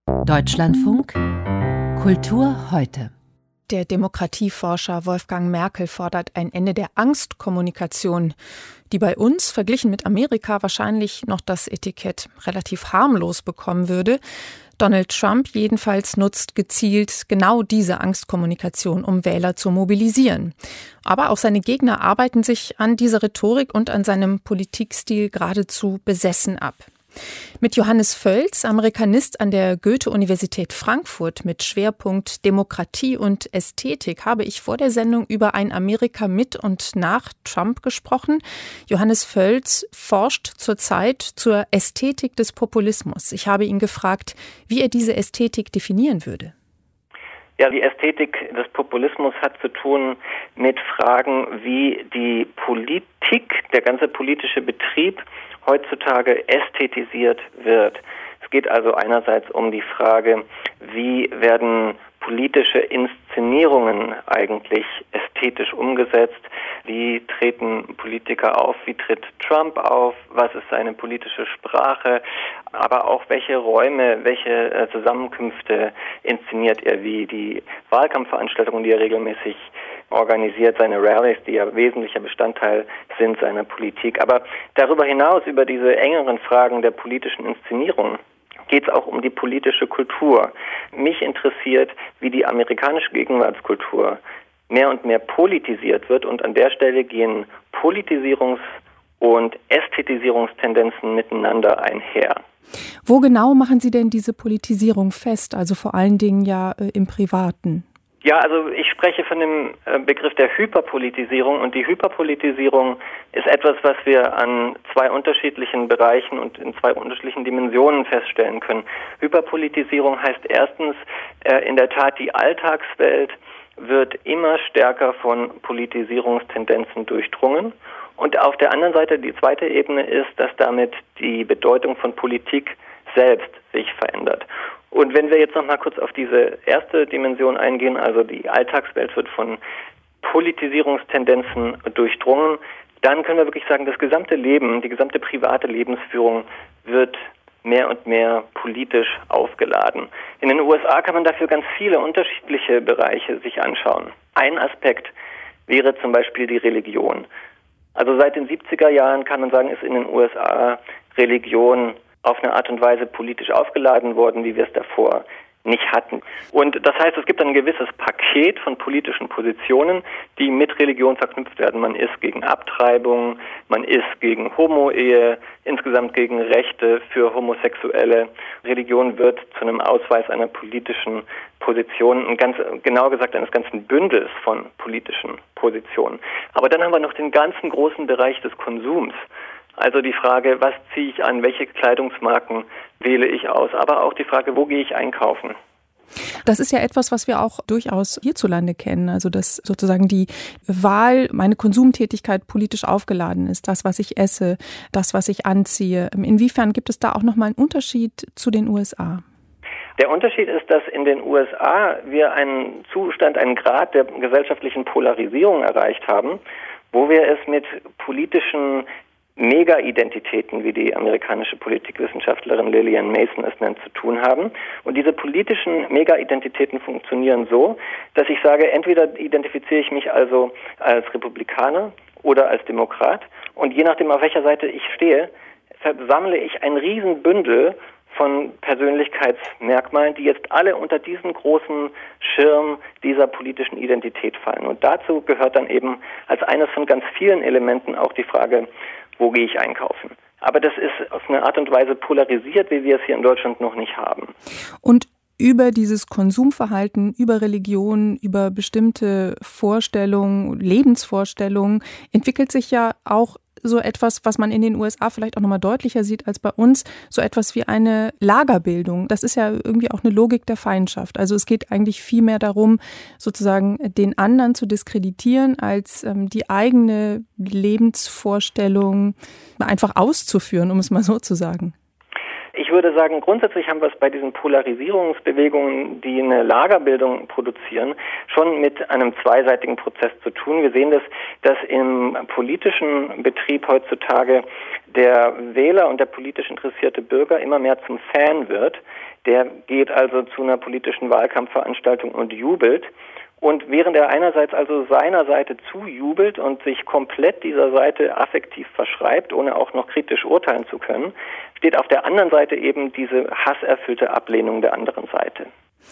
Deutschlandfunk Kultur heute. Der Demokratieforscher Wolfgang Merkel fordert ein Ende der Angstkommunikation, die bei uns, verglichen mit Amerika, wahrscheinlich noch das Etikett relativ harmlos bekommen würde. Donald Trump jedenfalls nutzt gezielt genau diese Angstkommunikation, um Wähler zu mobilisieren. Aber auch seine Gegner arbeiten sich an dieser Rhetorik und an seinem Politikstil geradezu besessen ab. Mit Johannes Völz, Amerikanist an der Goethe-Universität Frankfurt mit Schwerpunkt Demokratie und Ästhetik, habe ich vor der Sendung über ein Amerika mit und nach Trump gesprochen. Johannes Völz forscht zurzeit zur Ästhetik des Populismus. Ich habe ihn gefragt, wie er diese Ästhetik definieren würde. Ja, die Ästhetik des Populismus hat zu tun mit Fragen, wie die Politik, der ganze politische Betrieb heutzutage ästhetisiert wird. Es geht also einerseits um die Frage, wie werden politische Inszenierungen eigentlich ästhetisch umgesetzt? Wie treten Politiker auf? Wie tritt Trump auf? Was ist seine politische Sprache? Aber auch welche Räume, welche Zusammenkünfte inszeniert er, wie die Wahlkampfveranstaltungen, die er regelmäßig organisiert, seine Rallyes, die ja wesentlicher Bestandteil sind seiner Politik. Aber darüber hinaus, über diese engeren Fragen der politischen Inszenierung, geht es auch um die politische Kultur. Mich interessiert, wie die amerikanische Gegenwartskultur mehr und mehr politisiert wird, und an der Stelle gehen Politisierungs- und Ästhetisierungstendenzen miteinander einher. Wo genau machen Sie denn diese Politisierung fest? Also vor allen Dingen ja im Privaten. Ja, also ich spreche von dem Begriff der Hyperpolitisierung, und die Hyperpolitisierung ist etwas, was wir an zwei unterschiedlichen Bereichen und in zwei unterschiedlichen Dimensionen feststellen können. Hyperpolitisierung heißt erstens, in der Tat, die Alltagswelt wird immer stärker von Politisierungstendenzen durchdrungen. Und auf der anderen Seite, die zweite Ebene ist, dass damit die Bedeutung von Politik selbst sich verändert. Und wenn wir jetzt noch mal kurz auf diese erste Dimension eingehen, also die Alltagswelt wird von Politisierungstendenzen durchdrungen, dann können wir wirklich sagen, das gesamte Leben, die gesamte private Lebensführung wird mehr und mehr politisch aufgeladen. In den USA kann man dafür ganz viele unterschiedliche Bereiche sich anschauen. Ein Aspekt wäre zum Beispiel die Religion. Also seit den 70er Jahren kann man sagen, ist in den USA Religion auf eine Art und Weise politisch aufgeladen worden, wie wir es davor nicht hatten. Und das heißt, es gibt ein gewisses Paket von politischen Positionen, die mit Religion verknüpft werden. Man ist gegen Abtreibung, man ist gegen Homo-Ehe, insgesamt gegen Rechte für Homosexuelle. Religion wird zu einem Ausweis einer politischen Position, und ganz genau gesagt eines ganzen Bündels von politischen Positionen. Aber dann haben wir noch den ganzen großen Bereich des Konsums. Also die Frage, was ziehe ich an, welche Kleidungsmarken wähle ich aus, aber auch die Frage, wo gehe ich einkaufen? Das ist ja etwas, was wir auch durchaus hierzulande kennen, also dass sozusagen die Wahl, meine Konsumtätigkeit politisch aufgeladen ist, das, was ich esse, das, was ich anziehe. Inwiefern gibt es da auch nochmal einen Unterschied zu den USA? Der Unterschied ist, dass in den USA wir einen Zustand, einen Grad der gesellschaftlichen Polarisierung erreicht haben, wo wir es mit politischen Mega-Identitäten, wie die amerikanische Politikwissenschaftlerin Lillian Mason es nennt, zu tun haben. Und diese politischen Mega-Identitäten funktionieren so, dass ich sage, entweder identifiziere ich mich also als Republikaner oder als Demokrat, und je nachdem, auf welcher Seite ich stehe, sammle ich ein Riesenbündel von Persönlichkeitsmerkmalen, die jetzt alle unter diesen großen Schirm dieser politischen Identität fallen. Und dazu gehört dann eben als eines von ganz vielen Elementen auch die Frage, wo gehe ich einkaufen? Aber das ist auf eine Art und Weise polarisiert, wie wir es hier in Deutschland noch nicht haben. Und über dieses Konsumverhalten, über Religion, über bestimmte Vorstellungen, Lebensvorstellungen entwickelt sich ja auch so etwas, was man in den USA vielleicht auch nochmal deutlicher sieht als bei uns, so etwas wie eine Lagerbildung. Das ist ja irgendwie auch eine Logik der Feindschaft. Also es geht eigentlich viel mehr darum, sozusagen den anderen zu diskreditieren, als die eigene Lebensvorstellung einfach auszuführen, um es mal so zu sagen. Ich würde sagen, grundsätzlich haben wir es bei diesen Polarisierungsbewegungen, die eine Lagerbildung produzieren, schon mit einem zweiseitigen Prozess zu tun. Wir sehen das, dass im politischen Betrieb heutzutage der Wähler und der politisch interessierte Bürger immer mehr zum Fan wird, der geht also zu einer politischen Wahlkampfveranstaltung und jubelt. Und während er einerseits also seiner Seite zujubelt und sich komplett dieser Seite affektiv verschreibt, ohne auch noch kritisch urteilen zu können, steht auf der anderen Seite eben diese hasserfüllte Ablehnung der anderen Seite.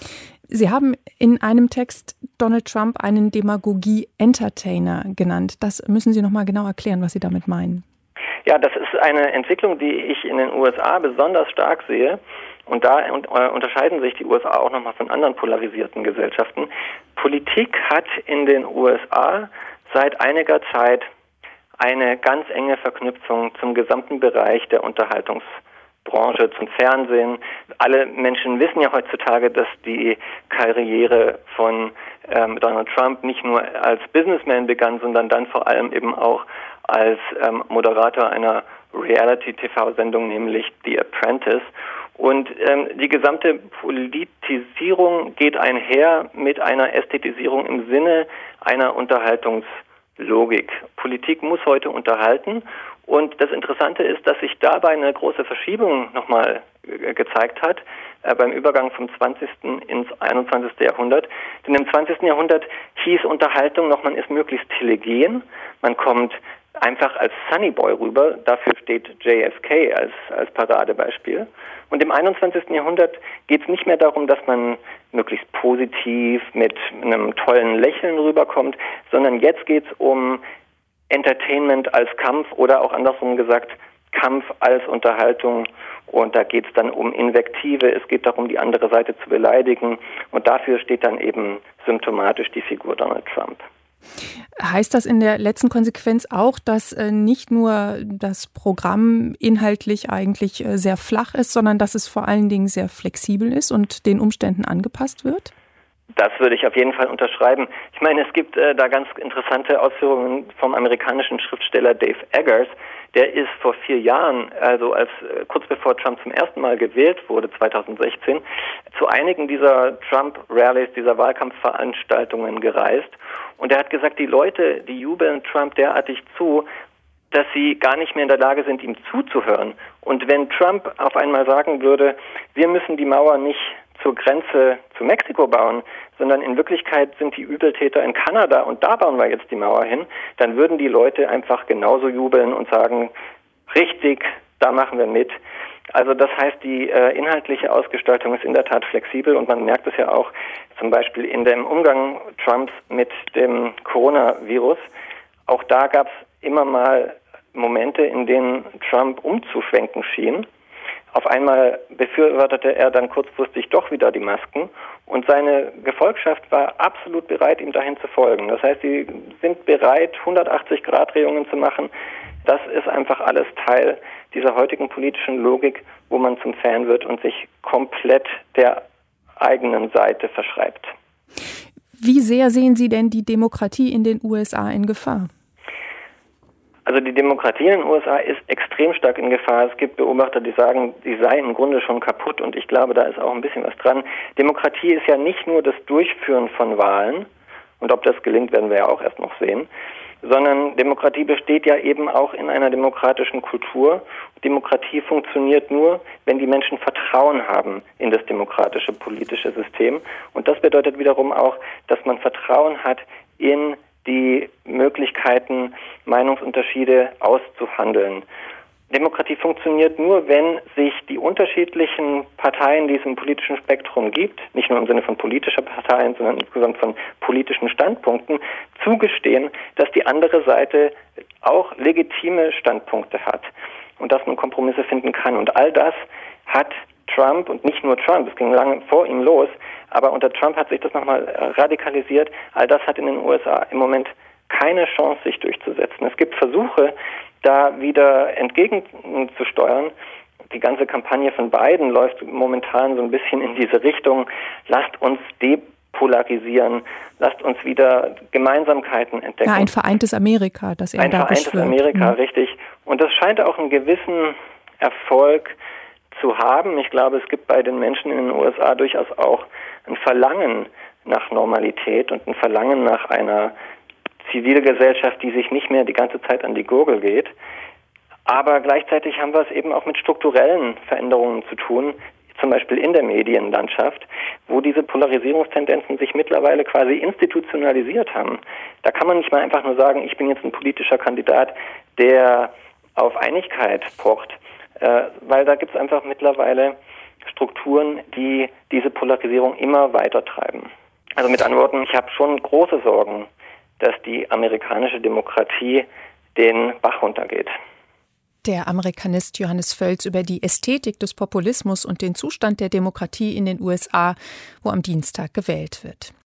Sie haben in einem Text Donald Trump einen Demagogie-Entertainer genannt. Das müssen Sie noch mal genau erklären, was Sie damit meinen. Ja, das ist eine Entwicklung, die ich in den USA besonders stark sehe. Und da unterscheiden sich die USA auch nochmal von anderen polarisierten Gesellschaften. Politik hat in den USA seit einiger Zeit eine ganz enge Verknüpfung zum gesamten Bereich der Unterhaltungsbranche, zum Fernsehen. Alle Menschen wissen ja heutzutage, dass die Karriere von Donald Trump nicht nur als Businessman begann, sondern dann vor allem eben auch als Moderator einer Reality-TV-Sendung, nämlich The Apprentice. Und die gesamte Politisierung geht einher mit einer Ästhetisierung im Sinne einer Unterhaltungslogik. Politik muss heute unterhalten. Und das Interessante ist, dass sich dabei eine große Verschiebung nochmal gezeigt hat beim Übergang vom 20. ins 21. Jahrhundert. Denn im 20. Jahrhundert hieß Unterhaltung noch, man ist möglichst telegen, man kommt einfach als Sunny Boy rüber, dafür steht JFK als Paradebeispiel. Und im 21. Jahrhundert geht es nicht mehr darum, dass man möglichst positiv mit einem tollen Lächeln rüberkommt, sondern jetzt geht es um Entertainment als Kampf oder auch andersrum gesagt, Kampf als Unterhaltung. Und da geht es dann um Invektive, es geht darum, die andere Seite zu beleidigen. Und dafür steht dann eben symptomatisch die Figur Donald Trump. Heißt das in der letzten Konsequenz auch, dass nicht nur das Programm inhaltlich eigentlich sehr flach ist, sondern dass es vor allen Dingen sehr flexibel ist und den Umständen angepasst wird? Das würde ich auf jeden Fall unterschreiben. Ich meine, es gibt da ganz interessante Ausführungen vom amerikanischen Schriftsteller Dave Eggers. Der ist vor 4 Jahren, also kurz bevor Trump zum ersten Mal gewählt wurde, 2016, zu einigen dieser Trump-Rallies, dieser Wahlkampfveranstaltungen gereist. Und er hat gesagt, die Leute, die jubeln Trump derartig zu, dass sie gar nicht mehr in der Lage sind, ihm zuzuhören. Und wenn Trump auf einmal sagen würde, wir müssen die Mauer nicht zur Grenze zu Mexiko bauen, sondern in Wirklichkeit sind die Übeltäter in Kanada und da bauen wir jetzt die Mauer hin, dann würden die Leute einfach genauso jubeln und sagen, richtig, da machen wir mit. Also das heißt, die inhaltliche Ausgestaltung ist in der Tat flexibel und man merkt es ja auch zum Beispiel in dem Umgang Trumps mit dem Coronavirus. Auch da gab es immer mal Momente, in denen Trump umzuschwenken schien. Auf einmal befürwortete er dann kurzfristig doch wieder die Masken und seine Gefolgschaft war absolut bereit, ihm dahin zu folgen. Das heißt, sie sind bereit, 180-Grad-Drehungen zu machen. Das ist einfach alles Teil dieser heutigen politischen Logik, wo man zum Fan wird und sich komplett der eigenen Seite verschreibt. Wie sehr sehen Sie denn die Demokratie in den USA in Gefahr? Also die Demokratie in den USA ist extrem stark in Gefahr. Es gibt Beobachter, die sagen, sie sei im Grunde schon kaputt und ich glaube, da ist auch ein bisschen was dran. Demokratie ist ja nicht nur das Durchführen von Wahlen und ob das gelingt, werden wir ja auch erst noch sehen, sondern Demokratie besteht ja eben auch in einer demokratischen Kultur. Demokratie funktioniert nur, wenn die Menschen Vertrauen haben in das demokratische politische System und das bedeutet wiederum auch, dass man Vertrauen hat in die Möglichkeiten, Meinungsunterschiede auszuhandeln. Demokratie funktioniert nur, wenn sich die unterschiedlichen Parteien, die es im politischen Spektrum gibt, nicht nur im Sinne von politischer Parteien, sondern insgesamt von politischen Standpunkten, zugestehen, dass die andere Seite auch legitime Standpunkte hat und dass man Kompromisse finden kann. Und all das hat Trump und nicht nur Trump, es ging lange vor ihm los, aber unter Trump hat sich das nochmal radikalisiert. All das hat in den USA im Moment keine Chance, sich durchzusetzen. Es gibt Versuche, da wieder entgegenzusteuern. Die ganze Kampagne von Biden läuft momentan so ein bisschen in diese Richtung. Lasst uns depolarisieren, lasst uns wieder Gemeinsamkeiten entdecken. Ja, ein vereintes Amerika, das er da beschwört. Ein vereintes Amerika, richtig. Und das scheint auch einen gewissen Erfolg zu haben. Ich glaube, es gibt bei den Menschen in den USA durchaus auch ein Verlangen nach Normalität und ein Verlangen nach einer Zivilgesellschaft, die sich nicht mehr die ganze Zeit an die Gurgel geht. Aber gleichzeitig haben wir es eben auch mit strukturellen Veränderungen zu tun. zum Beispiel in der Medienlandschaft, wo diese Polarisierungstendenzen sich mittlerweile quasi institutionalisiert haben. Da kann man nicht mal einfach nur sagen, ich bin jetzt ein politischer Kandidat, der auf Einigkeit pocht, weil da gibt es einfach mittlerweile Strukturen, die diese Polarisierung immer weiter treiben. Also mit anderen Worten, ich habe schon große Sorgen, dass die amerikanische Demokratie den Bach runtergeht. Der Amerikanist Johannes Völz über die Ästhetik des Populismus und den Zustand der Demokratie in den USA, wo am Dienstag gewählt wird.